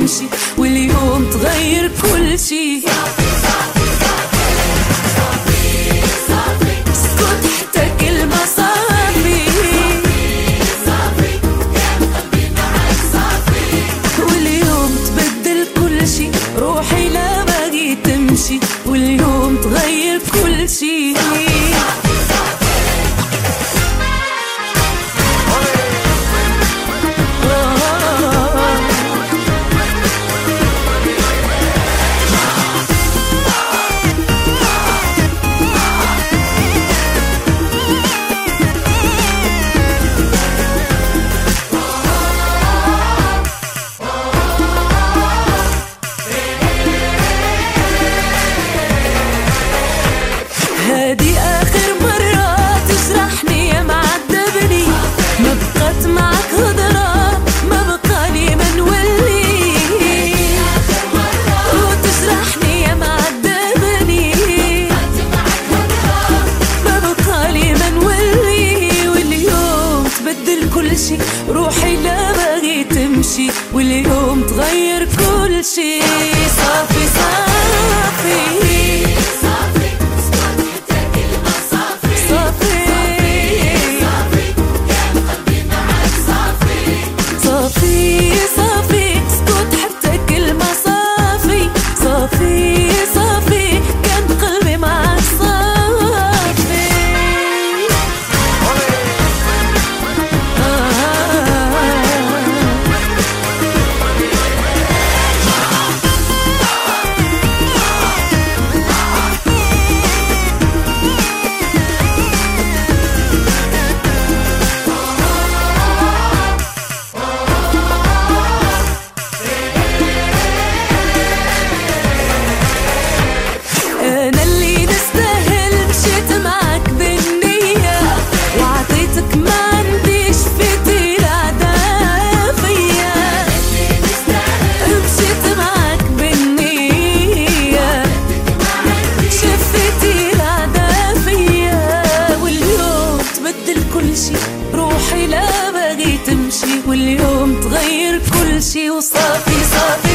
تمشي واليوم تغير كل شي. اسكت حتى كلمة صافي، واليوم تبدل كل شي. روحي لا باقي تمشي واليوم تغير كل شي. هادي آخر مرة تجرحني يا معذبني، ما بقت معك هضرة، ما بقالي ما نولي. وتجرحني يا معذبني، ما بقالي ما نولي. واليوم تبدل كل شي، روحي لا باغي تمشي واليوم تغير كل شي. صافي صافي روحي لا باغي تمشي واليوم تغير كل شي. وصافي صافي